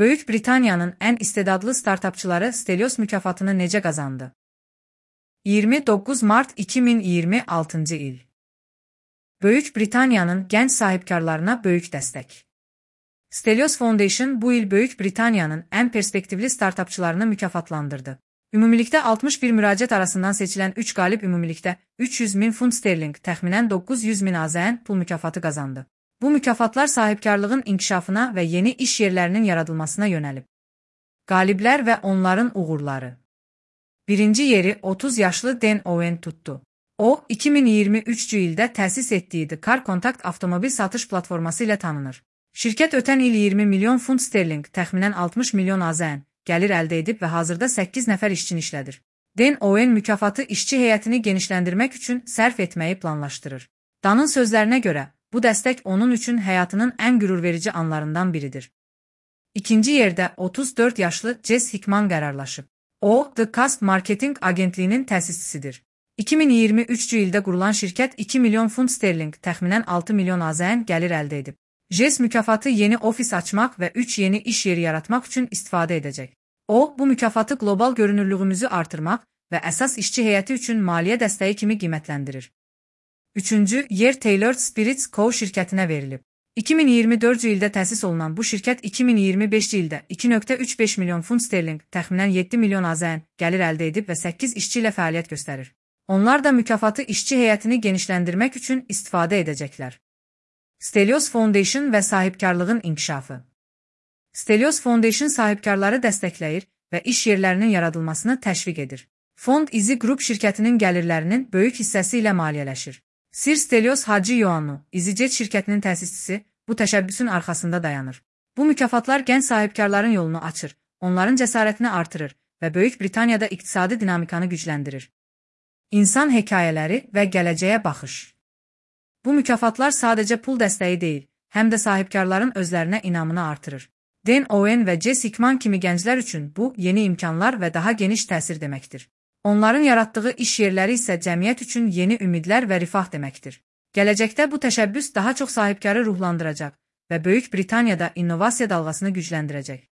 Böyük Britaniyanın ən istedadlı startapçıları Stelios mükafatını necə qazandı? 29 Mart 2026 il. Böyük Britaniyanın gənc sahibkarlarına böyük dəstək. Stelios Foundation bu il Böyük Britaniyanın ən perspektivli startapçılarını mükafatlandırdı. Ümumilikdə 61 müraciət arasından seçilən 3 qalib ümumilikdə 300.000 funt sterling, təxminən 900.000 AZN pul mükafatı qazandı. Bu mükafatlar sahibkarlığın inkişafına və yeni iş yerlərinin yaradılmasına yönəlib. Qaliblər və onların uğurları. Birinci yeri 30 yaşlı Dan Owen tuttu. O, 2023 ildə təsis etdiyi The Car Contact avtomobil satış platforması ilə tanınır. Şirkət ötən il 20 milyon funt sterling, təxminən 60 milyon AZN gəlir əldə edib və hazırda 8 nəfər işçini işlədir. Dan Owen mükafatı işçi heyətini genişləndirmək üçün sərf etməyi planlaşdırır. Danın sözlərinə görə, bu dəstək onun üçün həyatının ən qürurverici anlarından biridir. İkinci yerdə 34 yaşlı Jess Hickman qərarlaşıb. O, The Cast Marketing agentliyinin təsisçisidir. 2023 ildə qurulan şirkət 2 milyon funt sterling, təxminən 6 milyon AZN gəlir əldə edib. Jess mükafatı yeni ofis açmaq və 3 yeni iş yeri yaratmaq üçün istifadə edəcək. O, bu mükafatı qlobal görünürlüyümüzü artırmaq və əsas işçi heyəti üçün maliyyə dəstəyi kimi qiymətləndirir. Üçüncü yer Tailored Spirits Co. şirkətinə verilib. 2024 ildə təsis olunan bu şirkət 2025 ildə 2,35 milyon funt sterling, təxminən 7 milyon AZN gəlir əldə edib və 8 işçi ilə fəaliyyət göstərir. Onlar da mükafatı işçi heyətini genişləndirmək üçün istifadə edəcəklər. Stelios Foundation və sahibkarlığın inkişafı. Stelios Foundation sahibkarları dəstəkləyir və iş yerlərinin yaradılmasını təşviq edir. Fond Easy Group şirkətinin gəlirlərinin böyük hissəsi ilə maliyyələşir. Sir Stelios Hacıyoannou, EasyJet şirkətinin təsisçisi, bu təşəbbüsün arxasında dayanır. Bu mükafatlar gənc sahibkarların yolunu açır, onların cəsarətini artırır və Böyük Britaniyada iqtisadi dinamikanı gücləndirir. İnsan hekayələri və gələcəyə baxış. Bu mükafatlar sadəcə pul dəstəyi deyil, həm də sahibkarların özlərinə inamını artırır. Dan Owen və Jess Hickman kimi gənclər üçün bu, yeni imkanlar və daha geniş təsir deməkdir. Onların yaratdığı iş yerləri isə cəmiyyət üçün yeni ümidlər və rifah deməkdir. Gələcəkdə bu təşəbbüs daha çox sahibkarı ruhlandıracaq və Böyük Britaniyada innovasiya dalğasını gücləndirəcək.